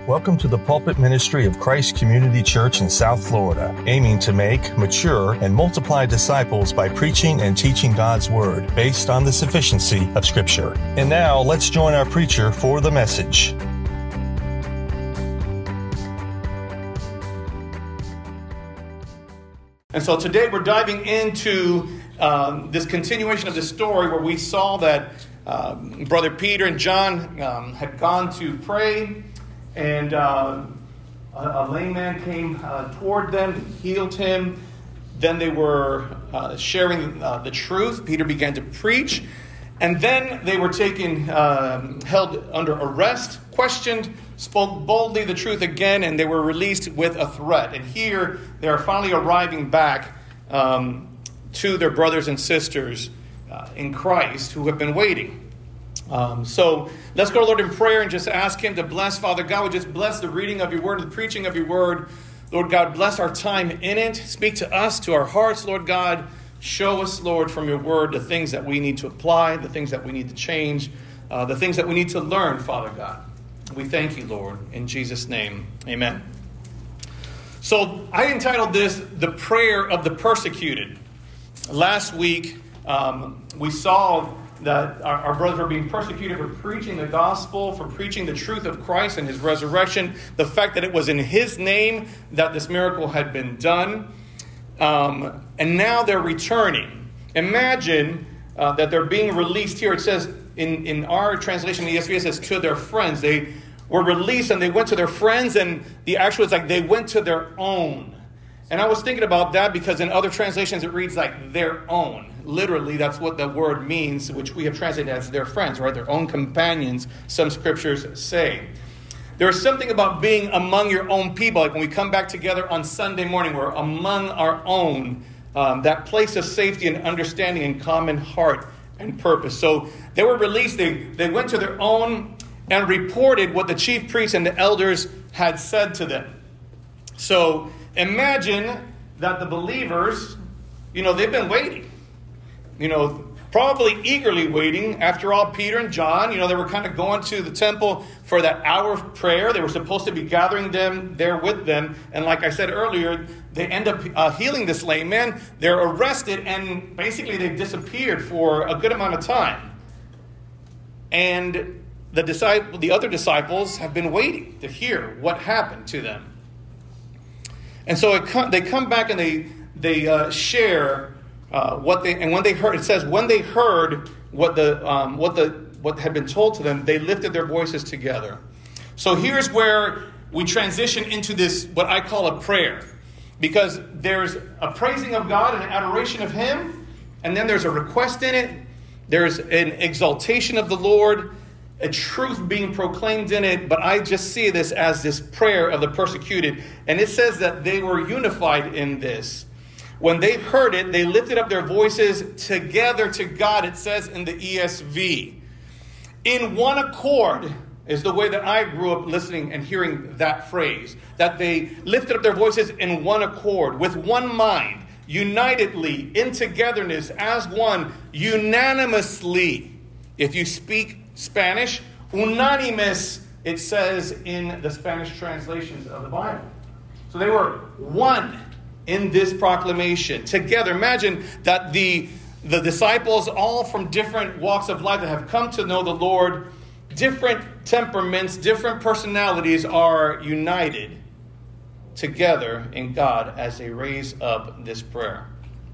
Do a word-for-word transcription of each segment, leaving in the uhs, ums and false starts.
Welcome to the pulpit ministry of Christ Community Church in South Florida, aiming to make, mature, and multiply disciples by preaching and teaching God's Word based on the sufficiency of Scripture. And now, let's join our preacher for the message. And so today we're diving into um, this continuation of the story where we saw that um, Brother Peter and John um, had gone to pray. And uh, a, a lame man came uh, toward them, healed him. Then they were uh, sharing uh, the truth. Peter began to preach. And then they were taken, uh, held under arrest, questioned, spoke boldly the truth again, and they were released with a threat. And here they are finally arriving back um, to their brothers and sisters uh, in Christ who have been waiting. Um, so let's go to the Lord in prayer and just ask Him to bless. Father God, would just bless the reading of your word, the preaching of your word. Lord God, bless our time in it. Speak to us, to our hearts, Lord God. Show us, Lord, from your word, the things that we need to apply, the things that we need to change, uh, the things that we need to learn, Father God. We thank you, Lord, in Jesus' name. Amen. So I entitled this, The Prayer of the Persecuted. Last week, um, we saw that our, our brothers were being persecuted for preaching the gospel, for preaching the truth of Christ and His resurrection, the fact that it was in His name that this miracle had been done. Um, and now they're returning. Imagine uh, that they're being released here. It says in, in our translation, the E S V, it says to their friends. They were released and they went to their friends, and the actual is like they went to their own. And I was thinking about that because in other translations it reads like their own. Literally, that's what the word means, which we have translated as their friends, right? Their own companions, some scriptures say. There is something about being among your own people. Like when we come back together on Sunday morning, we're among our own. Um, that place of safety and understanding and common heart and purpose. So they were released. They, they went to their own and reported what the chief priests and the elders had said to them. So imagine that the believers, you know, they've been waiting. You know, probably eagerly waiting. After all, Peter and John, you know, they were kind of going to the temple for that hour of prayer. They were supposed to be gathering them there with them. And like I said earlier, they end up uh, healing this lame man. They're arrested and basically they disappeared for a good amount of time. And the disciple, the other disciples have been waiting to hear what happened to them. And so it com- they come back and they, they uh, share Uh, what they and when they heard, it says when they heard what the um, what the what had been told to them, they lifted their voices together. So here's where we transition into this what I call a prayer, because there's a praising of God and an adoration of Him, and then there's a request in it. There's an exaltation of the Lord, a truth being proclaimed in it. But I just see this as this prayer of the persecuted, and it says that they were unified in this. When they heard it, they lifted up their voices together to God, it says in the E S V. In one accord is the way that I grew up listening and hearing that phrase. That they lifted up their voices in one accord, with one mind, unitedly, in togetherness, as one, unanimously. If you speak Spanish, unánimes, it says in the Spanish translations of the Bible. So they were one in this proclamation together. Imagine that the, the disciples, all from different walks of life that have come to know the Lord, different temperaments, different personalities, are united together in God as they raise up this prayer.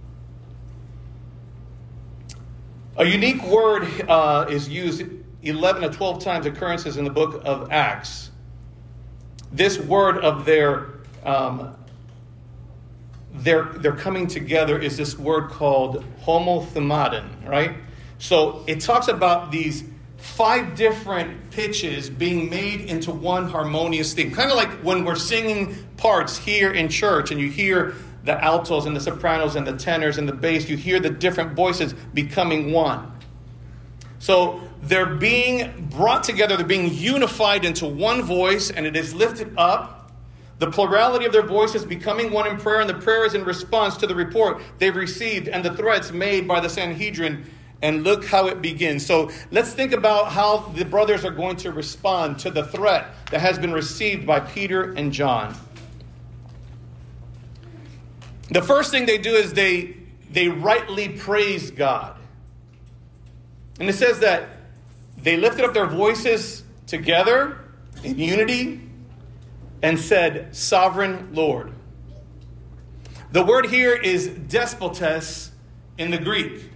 A unique word uh, is used eleven to twelve times occurrences in the book of Acts. This word of their um, They're, they're coming together is this word called homothumadon, right? So it talks about these five different pitches being made into one harmonious theme. Kind of like when we're singing parts here in church and you hear the altos and the sopranos and the tenors and the bass, you hear the different voices becoming one. So they're being brought together, they're being unified into one voice, and it is lifted up. The plurality of their voices becoming one in prayer, and the prayer is in response to the report they've received and the threats made by the Sanhedrin And look how it begins. So let's think about how the brothers are going to respond to the threat that has been received by Peter and John. The first thing they do is they, they rightly praise God. And it says that they lifted up their voices together in unity and said, Sovereign Lord. The word here is despotes in the Greek.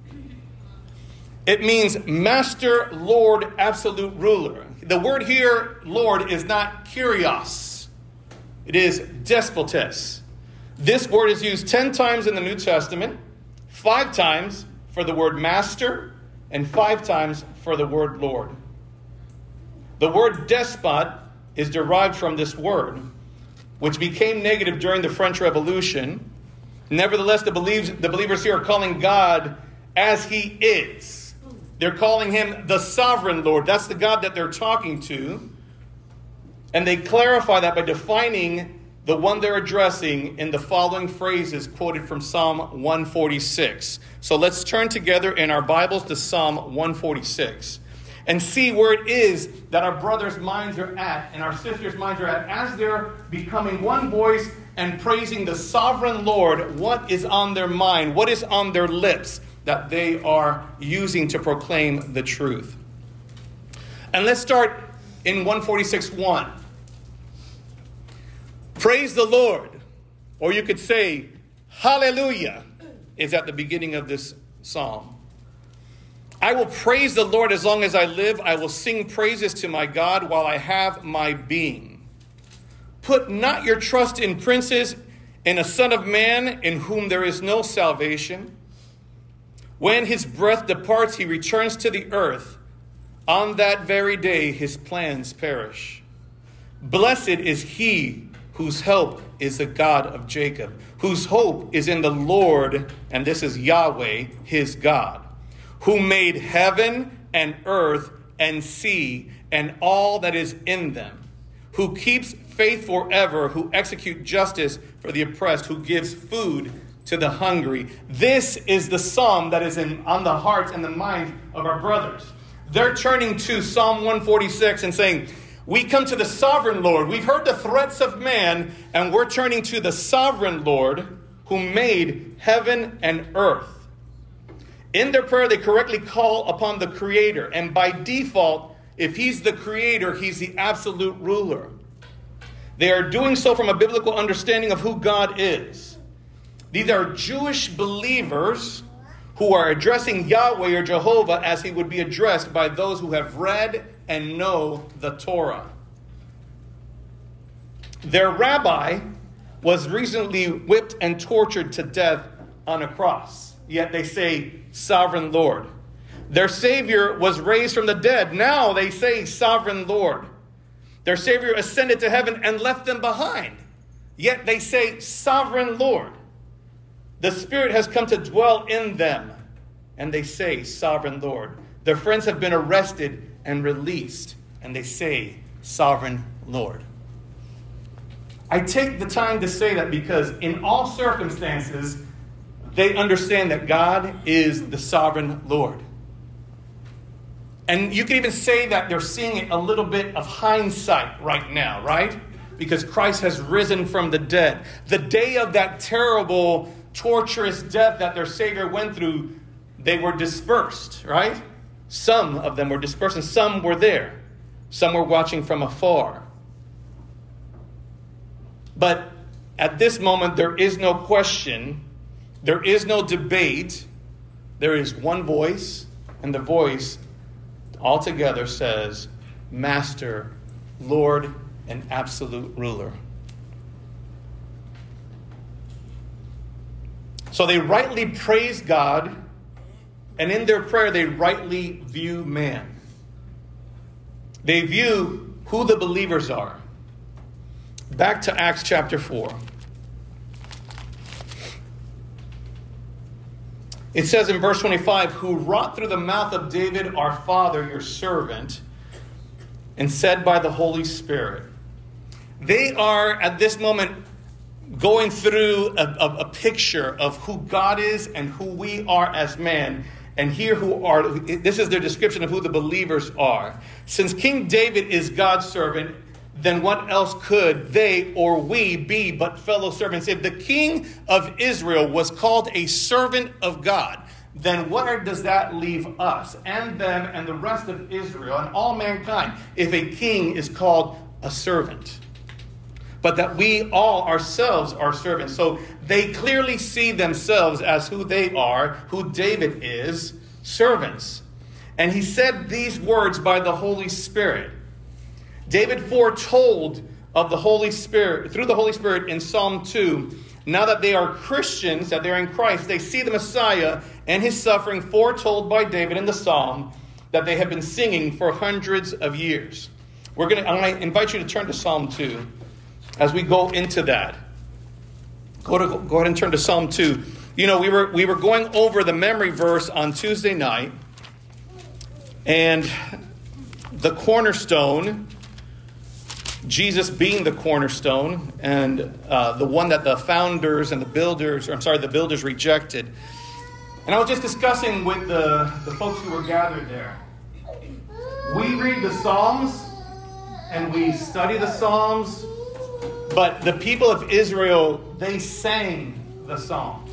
It means master, lord, absolute ruler. The word here, Lord, is not kurios. It is despotes. This word is used ten times in the New Testament, five times for the word master, and five times for the word Lord. The word despot is derived from this word, which became negative during the French Revolution. Nevertheless, the, believes, the believers here are calling God as he is. They're calling him the sovereign Lord. That's the God that they're talking to. And they clarify that by defining the one they're addressing in the following phrases quoted from Psalm one forty-six. So let's turn together in our Bibles to Psalm one forty-six and see where it is that our brothers' minds are at and our sisters' minds are at as they're becoming one voice and praising the sovereign Lord. What is on their mind? What is on their lips that they are using to proclaim the truth? And let's start in one forty-six one. Praise the Lord, or you could say, hallelujah, is at the beginning of this psalm. I will praise the Lord as long as I live. I will sing praises to my God while I have my being. Put not your trust in princes, in a son of man in whom there is no salvation. When his breath departs, he returns to the earth. On that very day, his plans perish. Blessed is he whose help is the God of Jacob, whose hope is in the Lord, and this is Yahweh, his God, who made heaven and earth and sea and all that is in them, who keeps faith forever, who executes justice for the oppressed, who gives food to the hungry. This is the psalm that is in, on the hearts and the minds of our brothers. They're turning to Psalm one forty-six and saying, we come to the sovereign Lord. We've heard the threats of man, and we're turning to the sovereign Lord who made heaven and earth. In their prayer, they correctly call upon the Creator. And by default, if he's the Creator, he's the absolute ruler. They are doing so from a biblical understanding of who God is. These are Jewish believers who are addressing Yahweh or Jehovah as he would be addressed by those who have read and know the Torah. Their rabbi was recently whipped and tortured to death on a cross. Yet they say, Sovereign Lord. Their Savior was raised from the dead. Now they say, Sovereign Lord. Their Savior ascended to heaven and left them behind. Yet they say, Sovereign Lord. The Spirit has come to dwell in them. And they say, Sovereign Lord. Their friends have been arrested and released, and they say, Sovereign Lord. I take the time to say that because in all circumstances, they understand that God is the sovereign Lord. And you can even say that they're seeing a little bit of hindsight right now, right? Because Christ has risen from the dead. The day of that terrible, torturous death that their Savior went through, they were dispersed, right? Some of them were dispersed and some were there. Some were watching from afar. But at this moment, there is no question. There is no debate. There is one voice, and the voice altogether says, Master, Lord, and absolute ruler. So they rightly praise God, and in their prayer, they rightly view man. They view who the believers are. Back to Acts chapter four. It says in verse twenty-five, who wrought through the mouth of David, our father, your servant, and said by the Holy Spirit. They are, at this moment, going through a, a, a picture of who God is and who we are as man. And here who are, this is their description of who the believers are. Since King David is God's servant, then what else could they or we be but fellow servants? If the king of Israel was called a servant of God, then where does that leave us and them and the rest of Israel and all mankind if a king is called a servant? But that we all ourselves are servants. So they clearly see themselves as who they are, who David is, servants. And he said these words by the Holy Spirit. David foretold of the Holy Spirit, through the Holy Spirit in Psalm two, now that they are Christians, that they're in Christ, they see the Messiah and his suffering foretold by David in the Psalm that they have been singing for hundreds of years. We're going to, I'm going to invite you to turn to Psalm two as we go into that. Go to go ahead and turn to Psalm two. You know, we were we were going over the memory verse on Tuesday night, and the cornerstone, Jesus being the cornerstone, and uh, the one that the founders and the builders, or I'm sorry, the builders rejected. And I was just discussing with the, the folks who were gathered there. We read the Psalms, and we study the Psalms, but the people of Israel, they sang the Psalms.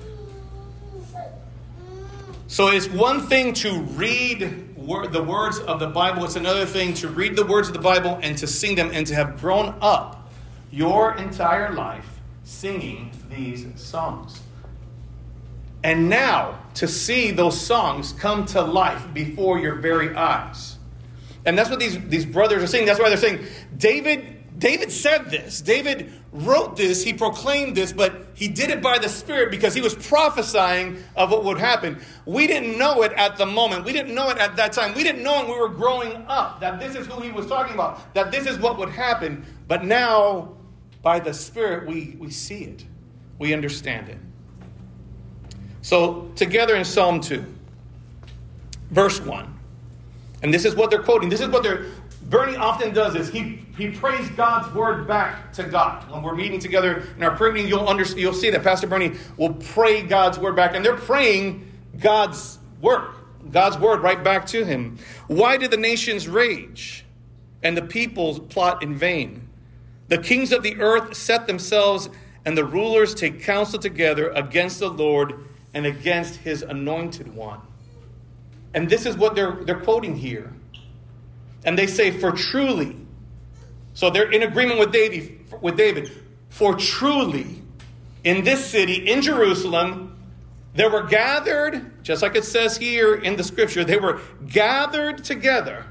So it's one thing to read wor- the words of the Bible. It's another thing to read the words of the Bible and to sing them and to have grown up your entire life singing these songs. And now to see those songs come to life before your very eyes. And that's what these, these brothers are saying. That's why they're saying, David... David said this. David wrote this. He proclaimed this, but he did it by the Spirit because he was prophesying of what would happen. We didn't know it at the moment. We didn't know it at that time. We didn't know when we were growing up that this is who he was talking about, that this is what would happen. But now, by the Spirit, we, we see it. We understand it. So, together in Psalm two, verse one. And this is what they're quoting. This is what they're... Bernie often does this. He he prays God's word back to God. When we're meeting together in our prayer meeting, you'll under, you'll see that Pastor Bernie will pray God's word back. And they're praying God's work, God's word right back to him. Why did the nations rage and the peoples plot in vain? The kings of the earth set themselves and the rulers take counsel together against the Lord and against his anointed one. And this is what they're they're quoting here. And they say, for truly, so they're in agreement with David, with David, for truly, in this city, in Jerusalem, there were gathered, just like it says here in the scripture, they were gathered together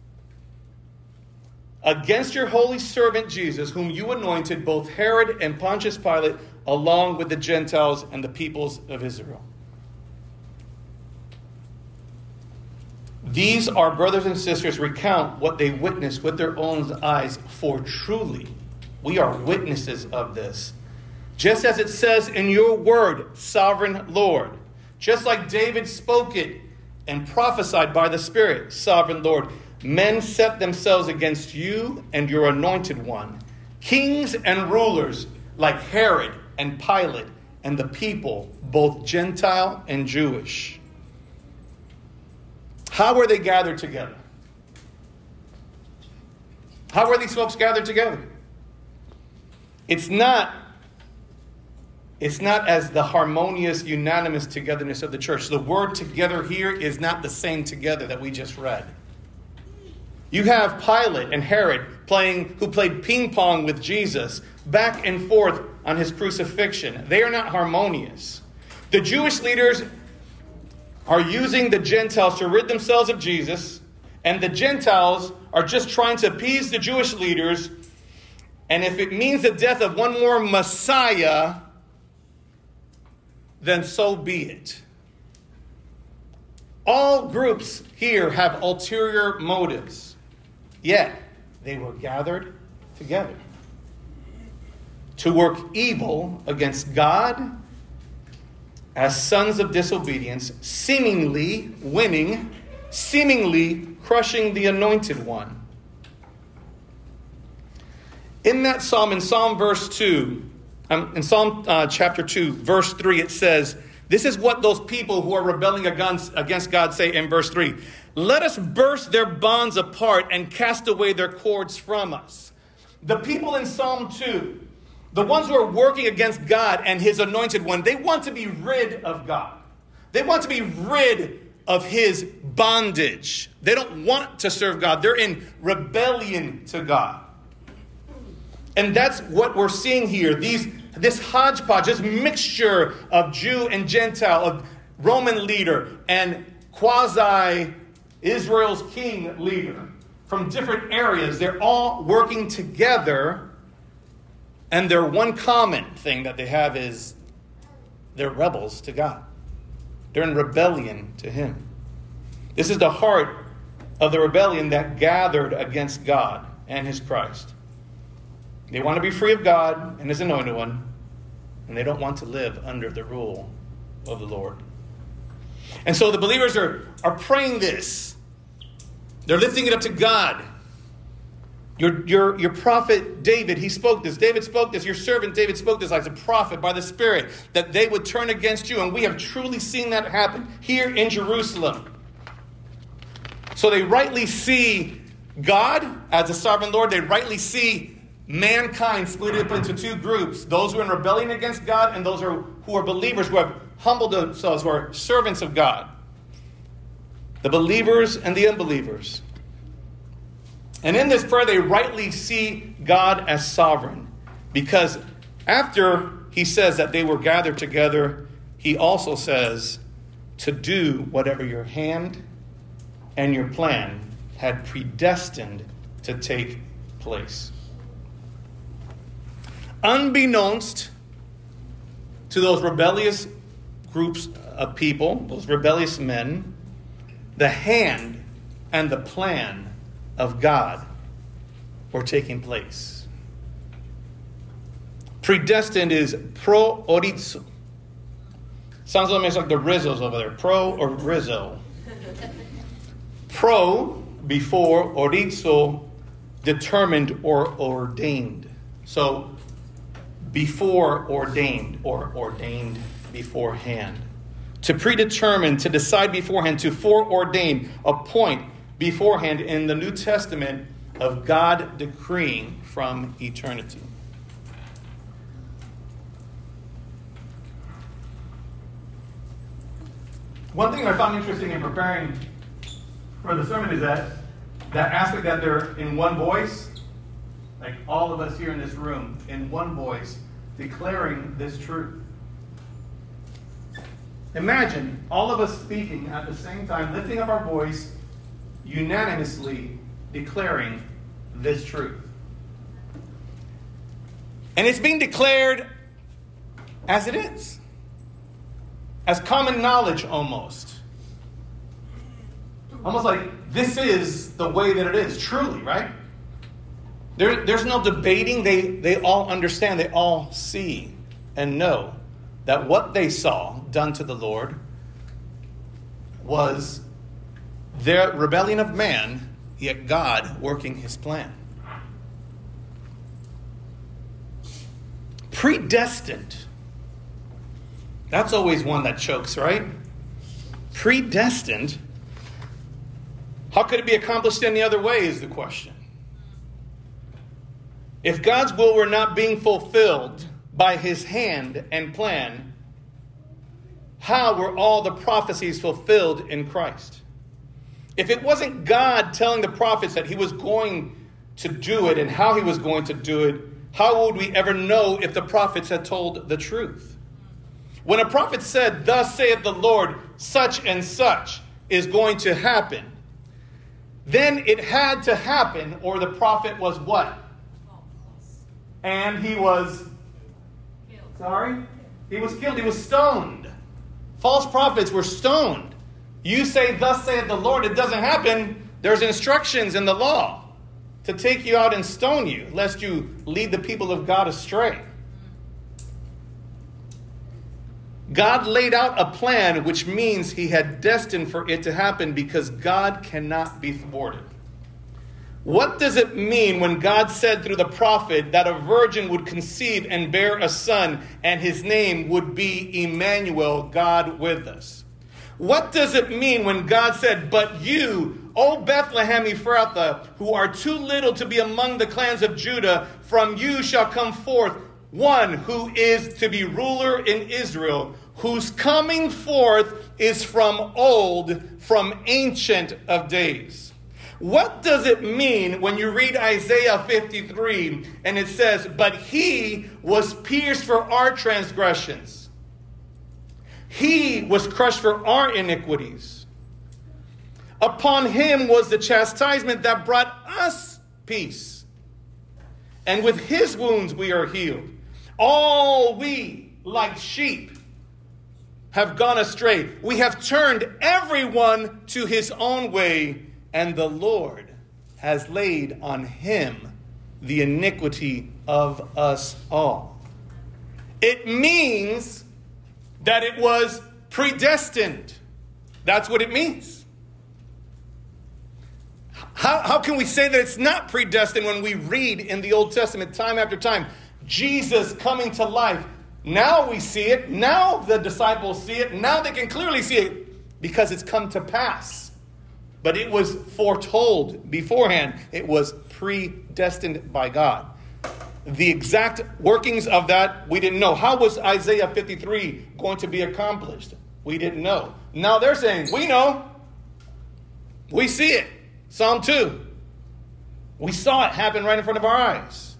against your holy servant Jesus, whom you anointed, both Herod and Pontius Pilate, along with the Gentiles and the peoples of Israel. These, our brothers and sisters, recount what they witnessed with their own eyes, for truly we are witnesses of this. Just as it says in your word, sovereign Lord, just like David spoke it and prophesied by the Spirit, sovereign Lord, men set themselves against you and your anointed one, kings and rulers like Herod and Pilate and the people, both Gentile and Jewish. How were they gathered together? How were these folks gathered together? It's not, it's not as the harmonious, unanimous togetherness of the church. The word together here is not the same together that we just read. You have Pilate and Herod playing, who played ping pong with Jesus back and forth on his crucifixion. They are not harmonious. The Jewish leaders are using the Gentiles to rid themselves of Jesus, and the Gentiles are just trying to appease the Jewish leaders, and if it means the death of one more Messiah, then so be it. All groups here have ulterior motives, yet they were gathered together to work evil against God as sons of disobedience, seemingly winning, seemingly crushing the anointed one. In that psalm, in Psalm verse two, um, in Psalm uh, chapter two, verse three, it says, This is what those people who are rebelling against, against God say in verse three. Let us burst their bonds apart and cast away their cords from us. The people in Psalm two, the ones who are working against God and his anointed one, they want to be rid of God. They want to be rid of his bondage. They don't want to serve God. They're in rebellion to God. And that's what we're seeing here. These, this hodgepodge, this mixture of Jew and Gentile, of Roman leader and quasi-Israel's king leader from different areas. They're all working together. And their one common thing that they have is they're rebels to God. They're in rebellion to him. This is the heart of the rebellion that gathered against God and his Christ. They want to be free of God and his anointed one, and they don't want to live under the rule of the Lord. And so the believers are, are praying this. They're lifting it up to God. Your, your, your prophet David, he spoke this. David spoke this. Your servant David spoke this as a prophet by the Spirit, that they would turn against you. And we have truly seen that happen here in Jerusalem. So they rightly see God as a sovereign Lord. They rightly see mankind split up into two groups. Those who are in rebellion against God and those who are, who are believers, who have humbled themselves, who are servants of God. The believers and the unbelievers. And in this prayer, they rightly see God as sovereign. Because after he says that they were gathered together, he also says to do whatever your hand and your plan had predestined to take place. Unbeknownst to those rebellious groups of people, those rebellious men, the hand and the plan of God were taking place. Predestined is pro orizo. Sounds almost like the Rizzos over there. Pro or Rizzo. Pro, before, orizo, determined or ordained. So, before ordained or ordained beforehand. To predetermine, to decide beforehand, to foreordain, appoint beforehand in the New Testament of God decreeing from eternity. One thing I found interesting in preparing for the sermon is that that aspect that they're in one voice, like all of us here in this room, in one voice, declaring this truth. Imagine all of us speaking at the same time, lifting up our voice, unanimously declaring this truth. And it's being declared as it is. As common knowledge almost. Almost like this is the way that it is, truly, right? There, there's no debating. They, they all understand. They all see and know that what they saw done to the Lord was their rebellion of man, yet God working his plan. Predestined. That's always one that chokes, right? Predestined. How could it be accomplished any other way is the question. If God's will were not being fulfilled by his hand and plan, how were all the prophecies fulfilled in Christ? If it wasn't God telling the prophets that he was going to do it and how he was going to do it, how would we ever know if the prophets had told the truth? When a prophet said, "Thus saith the Lord, such and such is going to happen," then it had to happen, or the prophet was what? And he was killed. Sorry? He was killed. He was stoned. False prophets were stoned. You say, "Thus saith the Lord," it doesn't happen. There's instructions in the law to take you out and stone you, lest you lead the people of God astray. God laid out a plan, which means he had destined for it to happen because God cannot be thwarted. What does it mean when God said through the prophet that a virgin would conceive and bear a son, and his name would be Emmanuel, God with us? What does it mean when God said, but you, O Bethlehem Ephrathah, who are too little to be among the clans of Judah, from you shall come forth one who is to be ruler in Israel, whose coming forth is from old, from ancient of days. What does it mean when you read Isaiah fifty-three and it says, but he was pierced for our transgressions. He was crushed for our iniquities. Upon him was the chastisement that brought us peace. And with his wounds we are healed. All we, like sheep, have gone astray. We have turned everyone to his own way, and the Lord has laid on him the iniquity of us all. It means that it was predestined. That's what it means. How, how can we say that it's not predestined when we read in the Old Testament time after time, Jesus coming to life? Now we see it. Now the disciples see it. Now they can clearly see it because it's come to pass. But it was foretold beforehand. It was predestined by God. The exact workings of that, we didn't know. How was Isaiah fifty-three going to be accomplished? We didn't know. Now they're saying, we know. We see it. Psalm two. We saw it happen right in front of our eyes.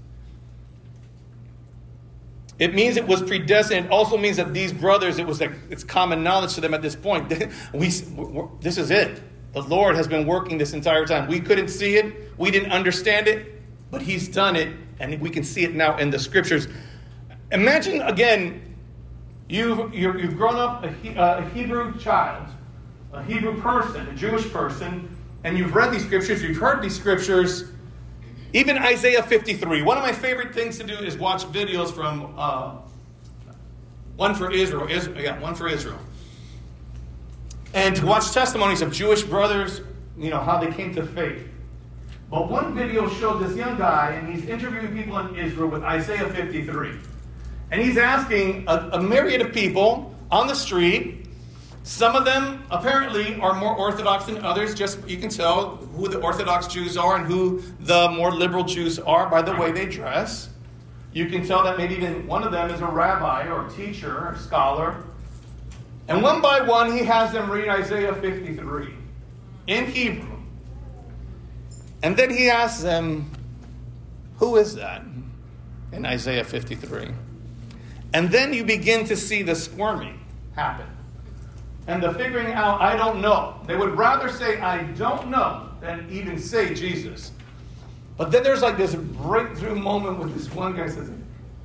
It means it was predestined. It also means that these brothers, it was like it's common knowledge to them at this point. we, this is it. The Lord has been working this entire time. We couldn't see it. We didn't understand it. But he's done it. And we can see it now in the scriptures. Imagine, again, you've, you're, you've grown up a, a Hebrew child, a Hebrew person, a Jewish person, and you've read these scriptures, you've heard these scriptures. Even Isaiah fifty-three. One of my favorite things to do is watch videos from uh, One for Israel. Israel. Yeah, One for Israel. And to watch testimonies of Jewish brothers, you know, how they came to faith. But one video showed this young guy, and he's interviewing people in Israel with Isaiah fifty-three. And he's asking a, a myriad of people on the street. Some of them apparently are more Orthodox than others. Just you can tell who the Orthodox Jews are and who the more liberal Jews are by the way they dress. You can tell that maybe even one of them is a rabbi or a teacher or a scholar. And one by one, he has them read Isaiah fifty-three in Hebrew. And then he asks them, who is that in Isaiah fifty-three? And then you begin to see the squirming happen. And the figuring out, I don't know. They would rather say, I don't know, than even say Jesus. But then there's like this breakthrough moment with this one guy says,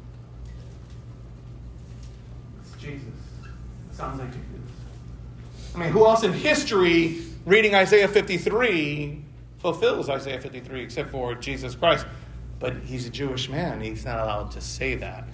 it's Jesus. It sounds like Jesus. I mean, who else in history reading Isaiah fifty-three fulfills Isaiah fifty-three except for Jesus Christ? But he's a Jewish man. He's not allowed to say that.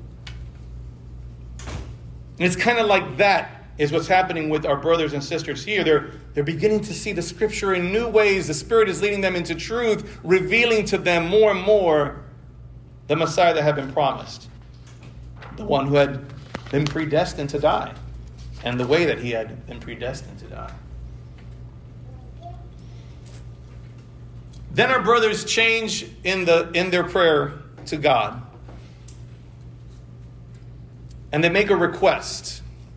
And it's kind of like that is what's happening with our brothers and sisters here. They're, they're beginning to see the scripture in new ways. The Spirit is leading them into truth, revealing to them more and more the Messiah that had been promised. The one who had been predestined to die. And the way that he had been predestined to die. Then our brothers change in the in their prayer to God. And they make a request.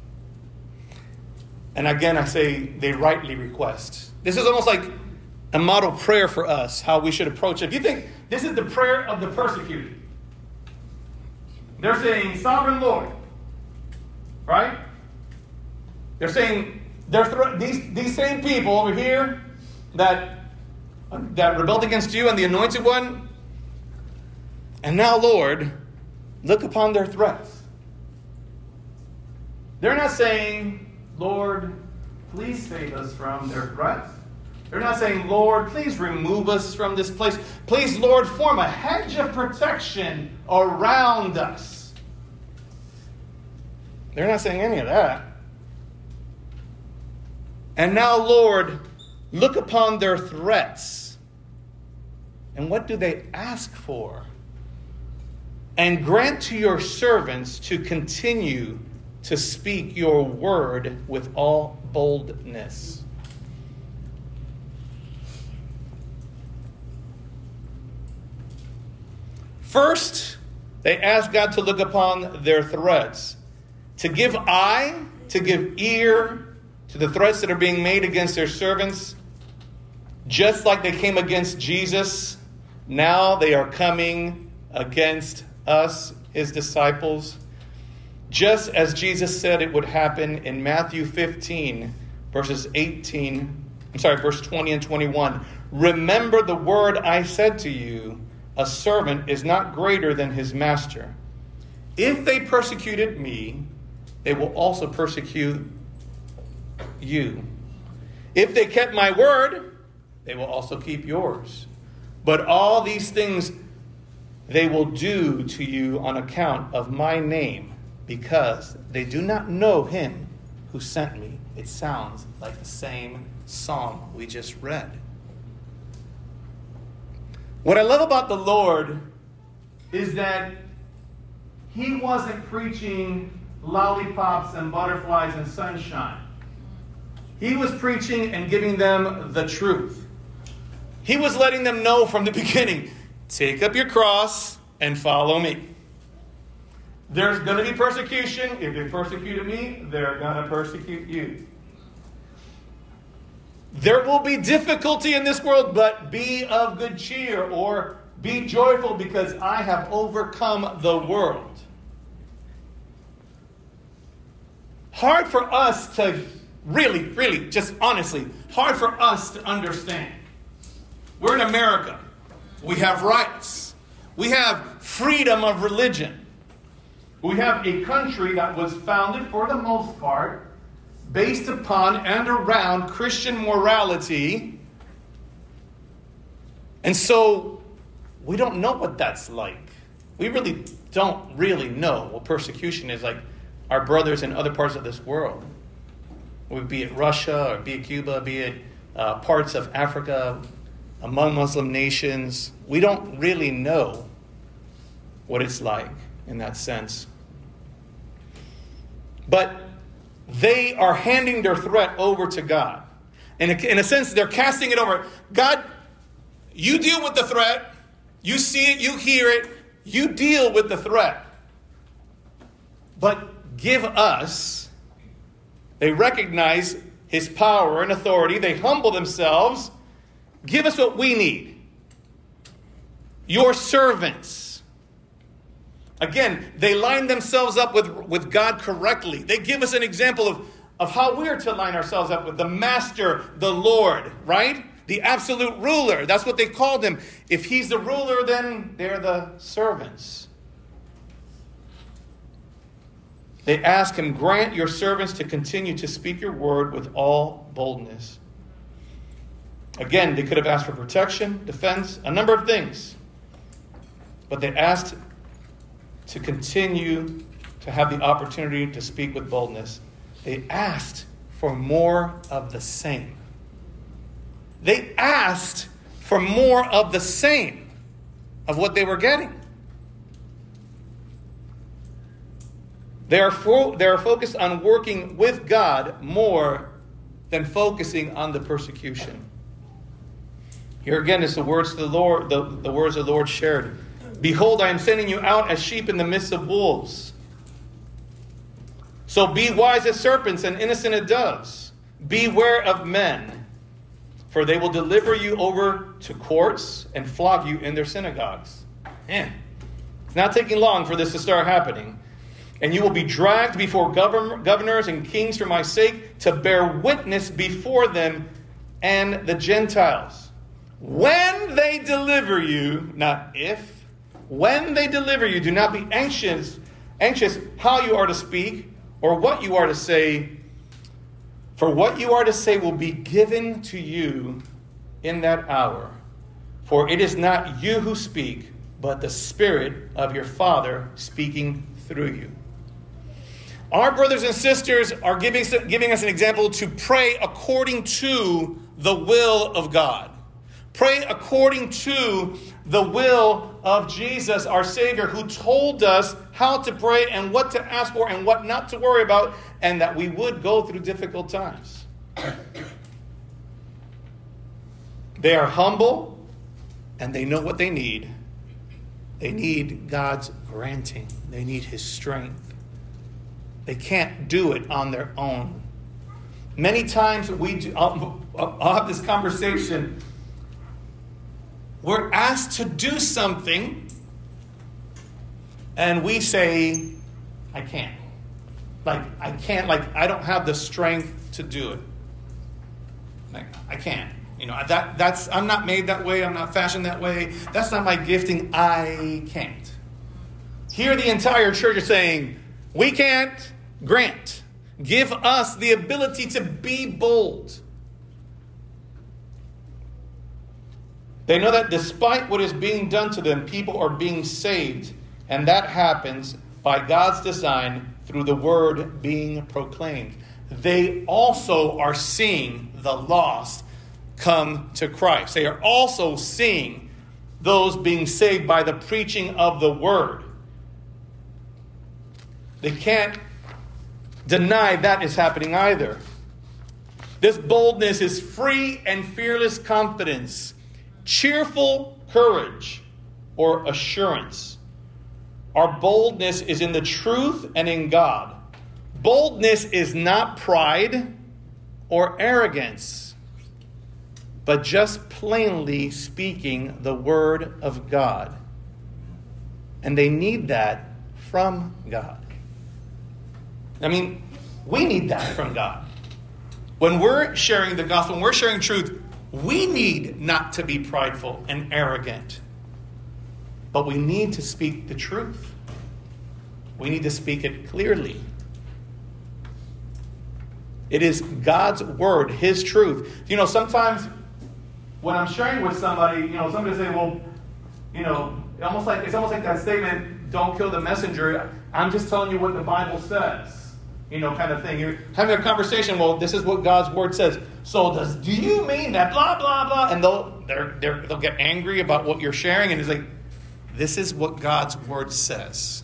And again, I say they rightly request. This is almost like a model prayer for us, how we should approach it. If you think this is the prayer of the persecuted, they're saying, Sovereign Lord, right? They're saying, they're th- these, these same people over here that, uh, that rebelled against you and the Anointed One, and now, Lord, look upon their threats. They're not saying, Lord, please save us from their threats. They're not saying, Lord, please remove us from this place. Please, Lord, form a hedge of protection around us. They're not saying any of that. And now, Lord, look upon their threats. And what do they ask for? And grant to your servants to continue to speak your word with all boldness. First, they ask God to look upon their threats, to give eye, to give ear to the threats that are being made against their servants. Just like they came against Jesus, now they are coming against us, his disciples. Just as Jesus said it would happen in Matthew fifteen, verses eighteen, I'm sorry, verse twenty and twenty-one. Remember the word I said to you, a servant is not greater than his master. If they persecuted me, they will also persecute you. If they kept my word, they will also keep yours. But all these things they will do to you on account of my name, because they do not know him who sent me. It sounds like the same psalm we just read. What I love about the Lord is that he wasn't preaching lollipops and butterflies and sunshine. He was preaching and giving them the truth. He was letting them know from the beginning, take up your cross and follow me. There's going to be persecution. If they persecuted me, they're going to persecute you. There will be difficulty in this world, but be of good cheer, or be joyful because I have overcome the world. Hard for us to really, really, just honestly, hard for us to understand. We're in America. We have rights. We have freedom of religion. We have a country that was founded, for the most part, based upon and around Christian morality. And so we don't know what that's like. We really don't really know what persecution is like. Our brothers in other parts of this world, be it Russia or be it Cuba, be it uh, parts of Africa, among Muslim nations, we don't really know what it's like in that sense. But they are handing their threat over to God. And in a sense, they're casting it over. God, you deal with the threat. You see it, you hear it. You deal with the threat. But give us, they recognize his power and authority. They humble themselves. Give us what we need. Your servants. Again, they line themselves up with, with God correctly. They give us an example of, of how we are to line ourselves up with the Master, the Lord, right? The absolute ruler. That's what they called him. If he's the ruler, then they're the servants. They ask him, grant your servants to continue to speak your word with all boldness. Again, they could have asked for protection, defense, a number of things. But they asked to continue to have the opportunity to speak with boldness. They asked for more of the same. They asked for more of the same of what they were getting. They are, fo- they are focused on working with God more than focusing on the persecution. Here again is the words of the Lord, the, the words the Lord shared. Behold, I am sending you out as sheep in the midst of wolves. So be wise as serpents and innocent as doves. Beware of men, for they will deliver you over to courts and flog you in their synagogues. Man, it's not taking long for this to start happening. And you will be dragged before govern- governors and kings for my sake, to bear witness before them and the Gentiles. When they deliver you, not if, when they deliver you, do not be anxious, anxious how you are to speak or what you are to say. For what you are to say will be given to you in that hour. For it is not you who speak, but the Spirit of your Father speaking through you. Our brothers and sisters are giving, giving us an example to pray according to the will of God. Pray according to the will of Jesus, our Savior, who told us how to pray and what to ask for and what not to worry about, and that we would go through difficult times. They are humble, and they know what they need. They need God's granting. They need His strength. They can't do it on their own. Many times we do, I'll, I'll have this conversation. We're asked to do something, and we say, I can't. Like, I can't, like, I don't have the strength to do it. Like, I can't. You know, that that's I'm not made that way. I'm not fashioned that way. That's not my gifting. I can't. Here the entire church is saying, we can't. Grant. Give us the ability to be bold. They know that despite what is being done to them, people are being saved. And that happens by God's design through the word being proclaimed. They also are seeing the lost come to Christ. They are also seeing those being saved by the preaching of the word. They can't deny that is happening either. This boldness is free and fearless confidence, cheerful courage, or assurance. Our boldness is in the truth and in God. Boldness is not pride or arrogance, but just plainly speaking the word of God. And they need that from God. I mean, we need that from God. When we're sharing the gospel, when we're sharing truth, we need not to be prideful and arrogant. But we need to speak the truth. We need to speak it clearly. It is God's word, His truth. You know, sometimes when I'm sharing with somebody, you know, somebody say, well, you know, almost like it's almost like that statement, don't kill the messenger. I'm just telling you what the Bible says. You know, kind of thing. You're having a conversation, well, this is what God's word says. So does do you mean that blah, blah, blah? And they'll, they're, they're, they'll get angry about what you're sharing. And it's like, this is what God's word says.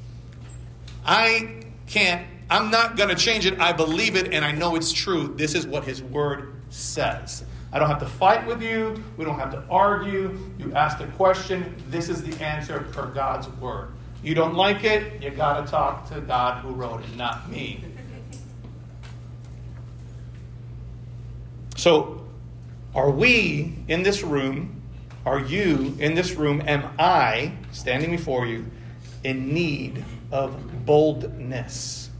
I can't, I'm not going to change it. I believe it and I know it's true. This is what His word says. I don't have to fight with you. We don't have to argue. You ask a question. This is the answer for God's word. You don't like it, you got to talk to God who wrote it, not me. So, are we in this room, are you in this room, am I, standing before you, in need of boldness?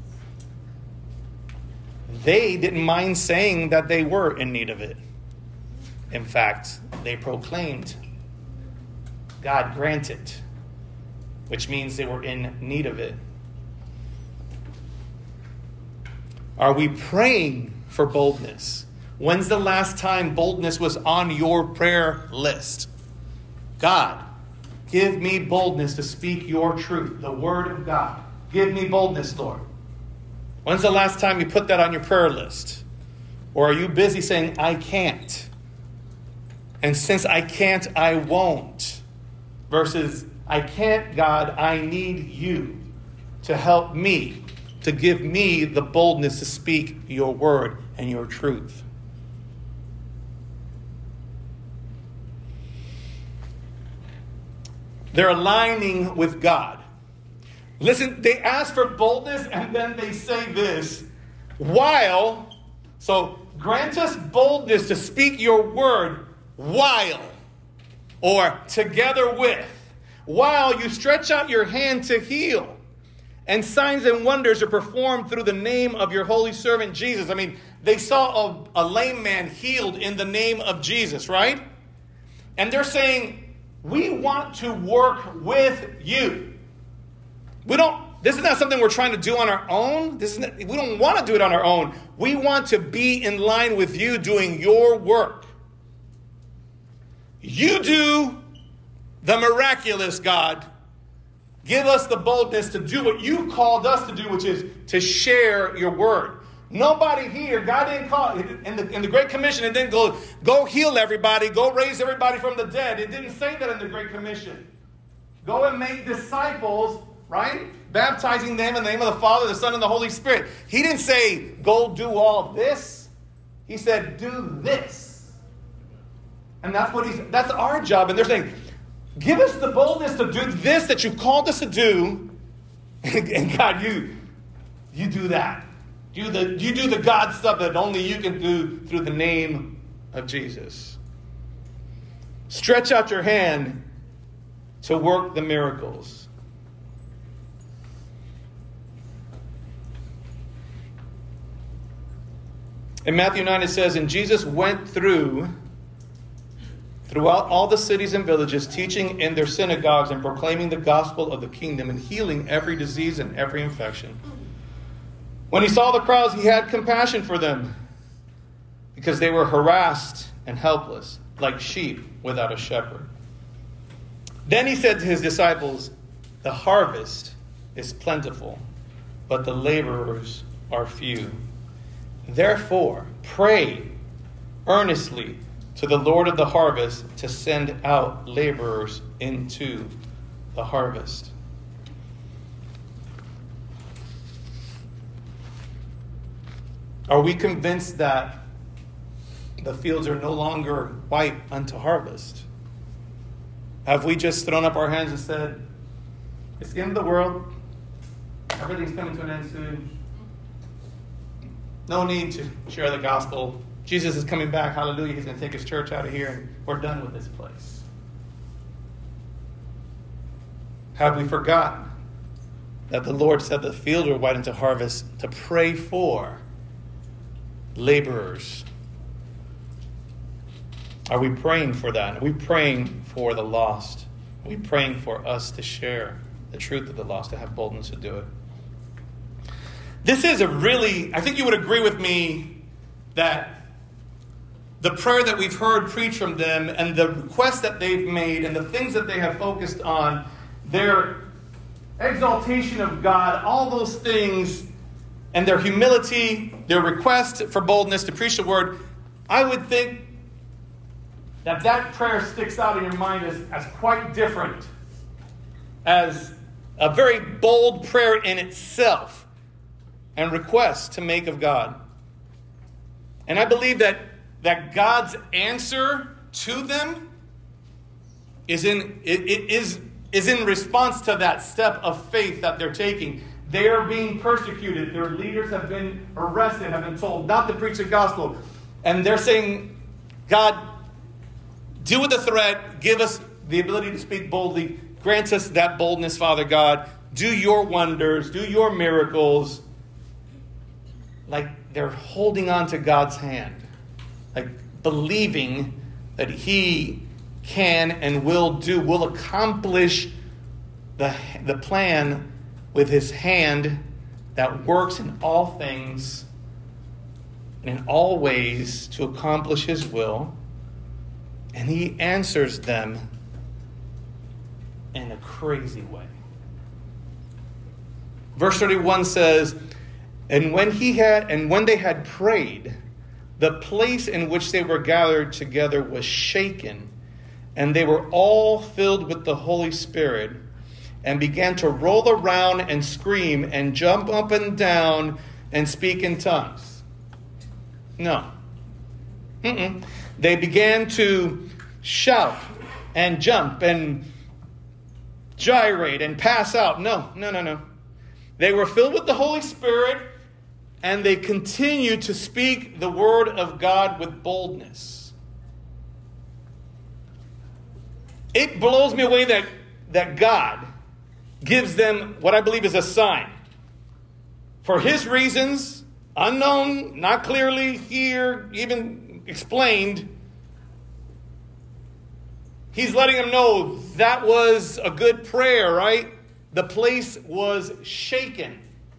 They didn't mind saying that they were in need of it. In fact, they proclaimed, God grant it. Which means they were in need of it. Are we praying for boldness? When's the last time boldness was on your prayer list? God, give me boldness to speak your truth, the word of God. Give me boldness, Lord. When's the last time you put that on your prayer list? Or are you busy saying, I can't? And since I can't, I won't. Versus, I can't, God, I need you to help me, to give me the boldness to speak your word and your truth. They're aligning with God. Listen, they ask for boldness and then they say this, while, so grant us boldness to speak your word while, or together with. While you stretch out your hand to heal, and signs and wonders are performed through the name of your holy servant Jesus. I mean, they saw a, a lame man healed in the name of Jesus, right? And they're saying, we want to work with you. We don't, this is not something we're trying to do on our own. This is not, we don't want to do it on our own. We want to be in line with you doing your work. You do the miraculous, God. Give us the boldness to do what you called us to do, which is to share your word. Nobody here, God didn't call, in the, in the Great Commission, it didn't go, go heal everybody, go raise everybody from the dead. It didn't say that in the Great Commission. Go and make disciples, right? Baptizing them in the name of the Father, the Son, and the Holy Spirit. He didn't say, go do all this. He said, do this. And that's what he's, that's our job. And they're saying, give us the boldness to do this that you've called us to do. And God, you, you do that. You, the, you do the God stuff that only you can do through the name of Jesus. Stretch out your hand to work the miracles. In Matthew nine it says, and Jesus went through throughout all the cities and villages, teaching in their synagogues and proclaiming the gospel of the kingdom and healing every disease and every infection. When he saw the crowds, he had compassion for them because they were harassed and helpless, like sheep without a shepherd. Then he said to his disciples, the harvest is plentiful, but the laborers are few. Therefore, pray earnestly to the Lord of the harvest to send out laborers into the harvest. Are we convinced that the fields are no longer white unto harvest? Have we just thrown up our hands and said, it's the end of the world, everything's coming to an end soon, no need to share the gospel, Jesus is coming back, hallelujah, he's going to take his church out of here, and we're done with this place? Have we forgotten that the Lord said the fields were white unto harvest to pray for laborers? Are we praying for that? Are we praying for the lost? Are we praying for us to share the truth of the lost, to have boldness to do it? This is a really, I think you would agree with me that the prayer that we've heard preached from them and the requests that they've made and the things that they have focused on, their exaltation of God, all those things, and their humility, their request for boldness to preach the word, I would think that that prayer sticks out in your mind as, as quite different, as a very bold prayer in itself and request to make of God. And I believe that, that God's answer to them is in, it, it is, is in response to that step of faith that they're taking. They are being persecuted. Their leaders have been arrested, have been told not to preach the gospel. And they're saying, God, deal with the threat. Give us the ability to speak boldly. Grant us that boldness, Father God. Do your wonders. Do your miracles. Like they're holding on to God's hand. Like believing that he can and will do, will accomplish the, the plan with his hand that works in all things and in all ways to accomplish his will. And he answers them in a crazy way. Verse thirty-one says, And when he had and when they had prayed, the place in which they were gathered together was shaken, and they were all filled with the Holy Spirit, and began to roll around and scream and jump up and down and speak in tongues. No. Mm-mm. They began to shout and jump and gyrate and pass out. No, no, no, no. They were filled with the Holy Spirit, and they continued to speak the word of God with boldness. It blows me away that, that God gives them what I believe is a sign. For his reasons, unknown, not clearly here, even explained, he's letting them know that was a good prayer, right? The place was shaken.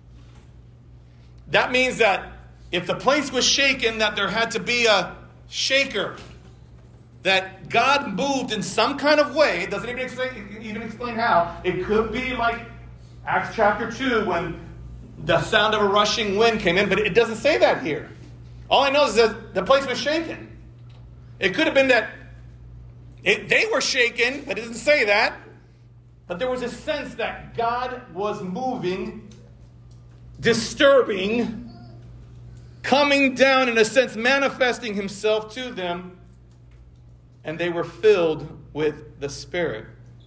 That means that if the place was shaken, that there had to be a shaker. That God moved in some kind of way. It doesn't even explain, even explain how. It could be like Acts chapter two when the sound of a rushing wind came in, but it doesn't say that here. All I know is that the place was shaken. It could have been that it, they were shaken, but it doesn't say that. But there was a sense that God was moving, disturbing, coming down, in a sense, manifesting himself to them, and they were filled with the Spirit.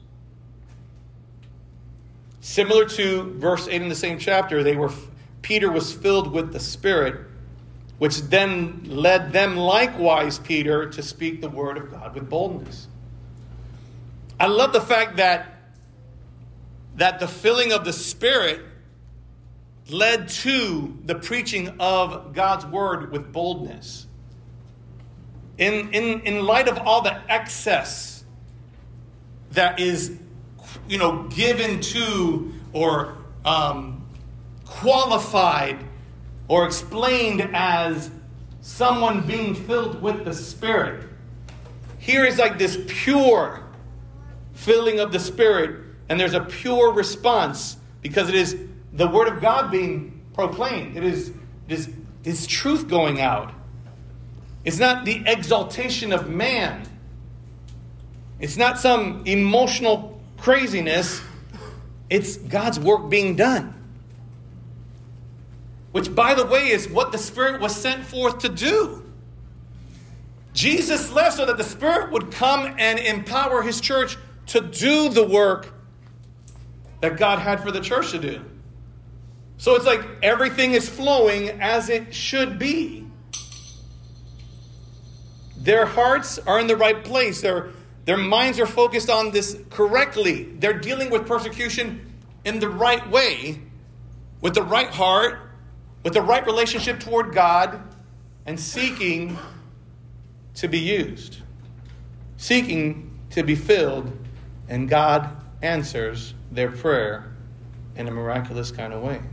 Similar to verse eight in the same chapter, they were Peter was filled with the Spirit, which then led them likewise, Peter, to speak the word of God with boldness. I love the fact that, that the filling of the Spirit led to the preaching of God's word with boldness. In, in, in light of all the excess that is, you know, given to or um, qualified or explained as someone being filled with the Spirit, here is like this pure filling of the Spirit, and there's a pure response because it is the word of God being proclaimed. It is, it is, it is truth going out. It's not the exaltation of man. It's not some emotional craziness. It's God's work being done. Which, by the way, is what the Spirit was sent forth to do. Jesus left so that the Spirit would come and empower his church to do the work that God had for the church to do. So it's like everything is flowing as it should be. Their hearts are in the right place. Their, their minds are focused on this correctly. They're dealing with persecution in the right way, with the right heart, with the right relationship toward God, and seeking to be used. Seeking to be filled, and God answers their prayer in a miraculous kind of way.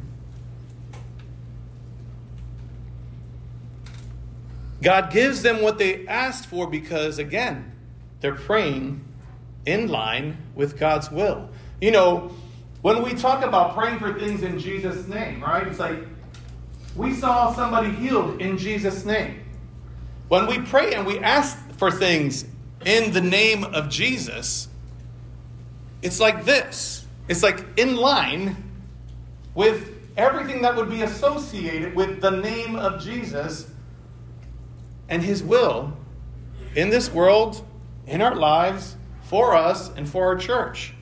God gives them what they asked for because, again, they're praying in line with God's will. You know, when we talk about praying for things in Jesus' name, right? It's like we saw somebody healed in Jesus' name. When we pray and we ask for things in the name of Jesus, it's like this. It's like in line with everything that would be associated with the name of Jesus and his will in this world, in our lives, for us, and for our church.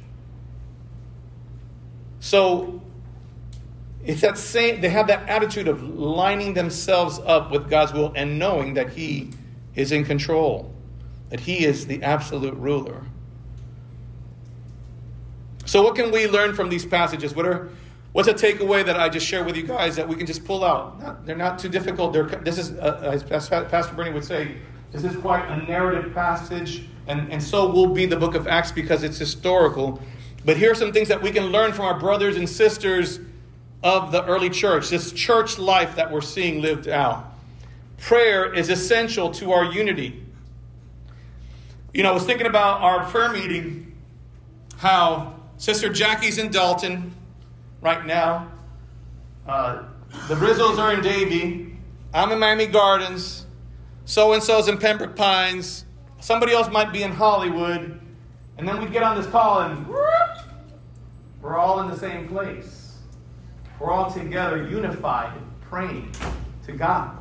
So it's that same, they have that attitude of lining themselves up with God's will and knowing that he is in control, that he is the absolute ruler. So what can we learn from these passages? What are What's a takeaway that I just shared with you guys that we can just pull out? Not, they're not too difficult. They're, this is, uh, as Pastor Bernie would say, this is quite a narrative passage, and, and so will be the book of Acts because it's historical. But here are some things that we can learn from our brothers and sisters of the early church, this church life that we're seeing lived out. Prayer is essential to our unity. You know, I was thinking about our prayer meeting, how Sister Jackie's in Dalton right now. Uh, the Rizzos are in Davie. I'm in Miami Gardens. So-and-so's in Pembroke Pines. Somebody else might be in Hollywood. And then we get on this call and whoop, we're all in the same place. We're all together, unified, praying to God.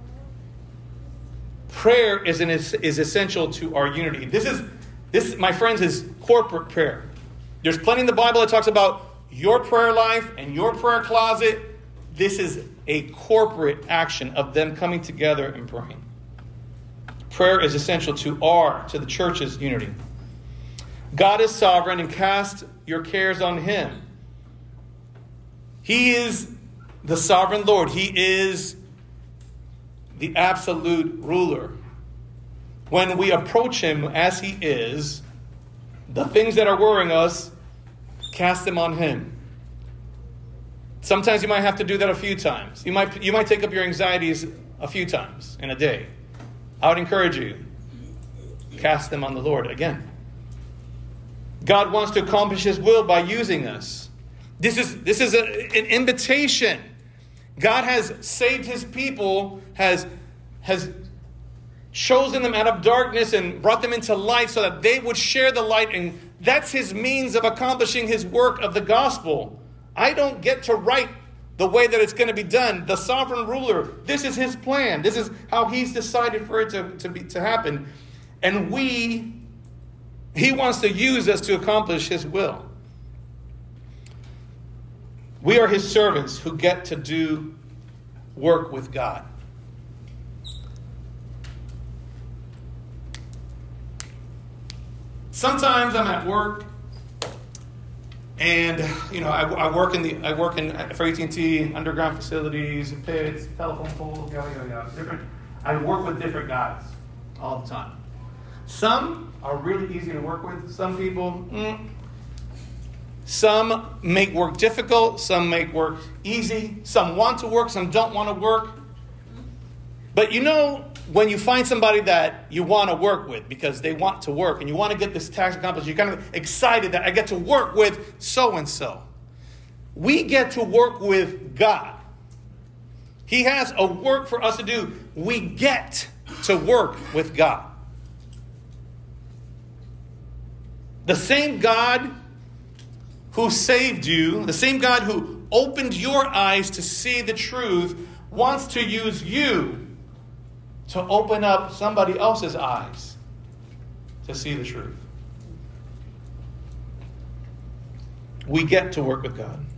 Prayer is, an, is essential to our unity. This is, this, my friends, is corporate prayer. There's plenty in the Bible that talks about your prayer life and your prayer closet. This is a corporate action of them coming together and praying. Prayer is essential to our, to the church's unity. God is sovereign, and cast your cares on him. He is the sovereign Lord. He is the absolute ruler. When we approach him as he is, the things that are worrying us, cast them on him. Sometimes you might have to do that a few times. You might you might take up your anxieties a few times in a day. I would encourage you, cast them on the Lord again. God wants to accomplish his will by using us. This is this is a, an invitation God has saved his people, has, has chosen them out of darkness and brought them into light so that they would share the light. And that's his means of accomplishing his work of the gospel. I don't get to write the way that it's going to be done. The sovereign ruler, this is his plan. This is how he's decided for it to, to, be, to happen. And we, he wants to use us to accomplish his will. We are his servants who get to do work with God. Sometimes I'm at work, and you know I, I work in the I work in for A T and T underground facilities, pits, telephone poles, yada yada yada. Different. I work with different guys all the time. Some are really easy to work with. Some people, mm. Some make work difficult. Some make work easy. Some want to work. Some don't want to work. But you know, when you find somebody that you want to work with because they want to work and you want to get this task accomplished, you're kind of excited that I get to work with so-and-so. We get to work with God. He has a work for us to do. We get to work with God. The same God who saved you, the same God who opened your eyes to see the truth, wants to use you to open up somebody else's eyes to see the truth. We get to work with God.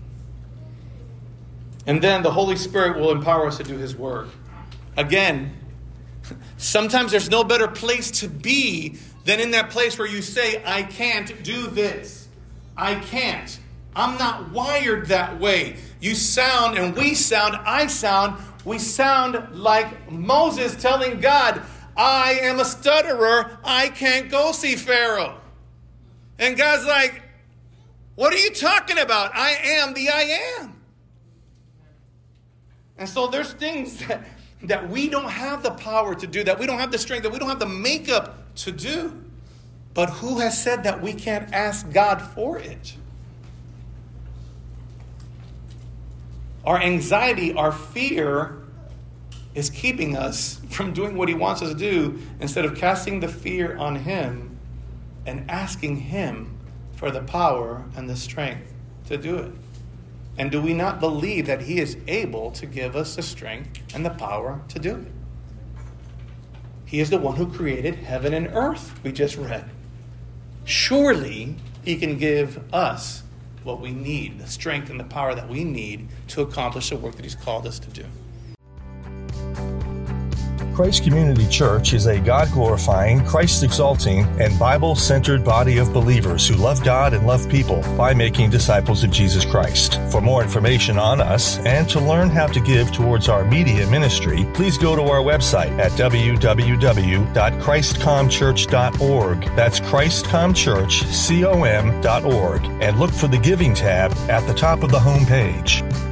And then the Holy Spirit will empower us to do his work. Again, sometimes there's no better place to be than in that place where you say, I can't do this. I can't. I'm not wired that way. You sound, and we sound, I sound, we sound like Moses telling God, I am a stutterer. I can't go see Pharaoh. And God's like, what are you talking about? I am the I am. And so there's things that, that we don't have the power to do, that we don't have the strength, that we don't have the makeup to do. But who has said that we can't ask God for it? Our anxiety, our fear is keeping us from doing what he wants us to do instead of casting the fear on him and asking him for the power and the strength to do it. And do we not believe that he is able to give us the strength and the power to do it? He is the one who created heaven and earth, we just read. Surely he can give us what we need, the strength and the power that we need to accomplish the work that he's called us to do. Christ Community Church is a God-glorifying, Christ-exalting, and Bible-centered body of believers who love God and love people by making disciples of Jesus Christ. For more information on us and to learn how to give towards our media ministry, please go to our website at w w w dot christ com church dot org. That's christ com church com dot org, and look for the Giving tab at the top of the home page.